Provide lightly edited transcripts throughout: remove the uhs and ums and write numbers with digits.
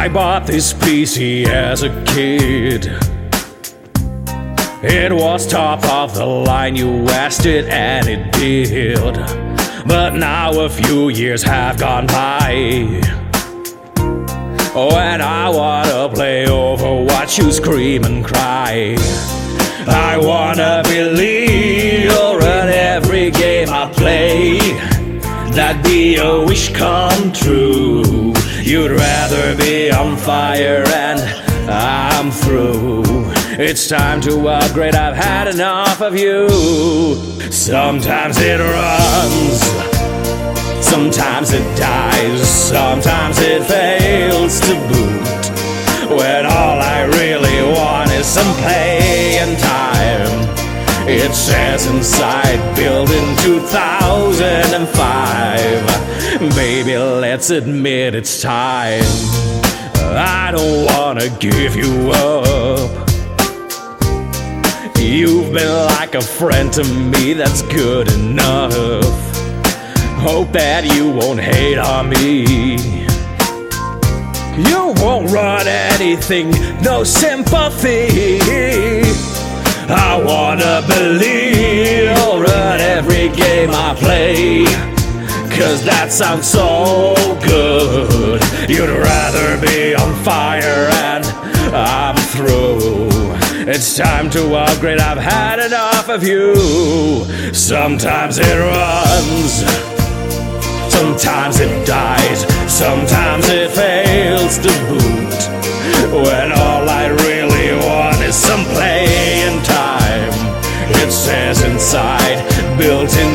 I bought this PC as a kid. It was top of the line, you asked it and it did. But now a few years have gone by. When I wanna play Overwatch, you scream and cry. I wanna believe you'll run every game I play. That'd be a wish come true. You'd rather be on fire and I'm through. It's time to upgrade, I've had enough of you. Sometimes it runs, sometimes it dies, sometimes it fails to boot. When all I really want is some play and time. It says inside, built in 2005. Baby, let's admit it's time. I don't wanna give you up. You've been like a friend to me, that's good enough. Hope that you won't hate on me. You won't run anything, no sympathy. I wanna believe you'll run every game I play, 'cause that sounds so good. You'd rather be on fire and I'm through. It's time to upgrade, I've had enough of you. Sometimes it runs, sometimes it dies, sometimes it fails to boot. When all I really want is some play and time. It says inside, built in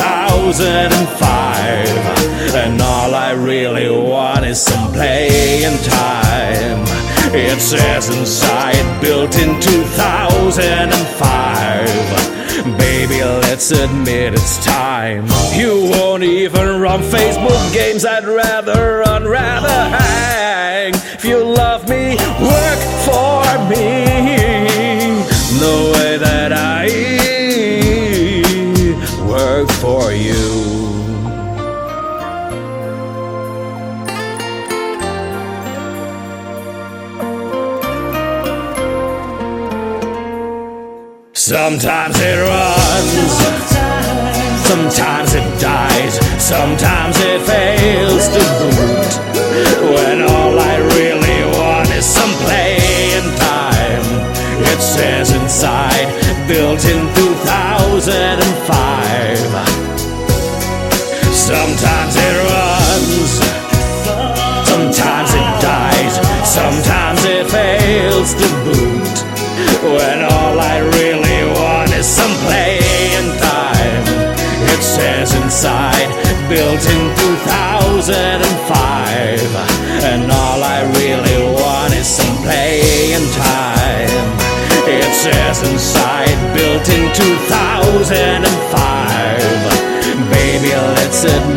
2005. And all I really want is some play and time. It says inside, built in 2005. Baby, let's admit it's time. You won't even run Facebook games, I'd rather hang. If you love me, work for me the way that I work for you. Sometimes it runs, sometimes it dies, sometimes it fails to boot. When all I really want is some play and time. It says inside, built in 2005. Sometimes it runs, sometimes it dies, sometimes it fails to boot. When all I really want is some play and time. It says inside, built in 2005. And all I really want is some play and time. It says inside, built in 2005. Baby, let's admit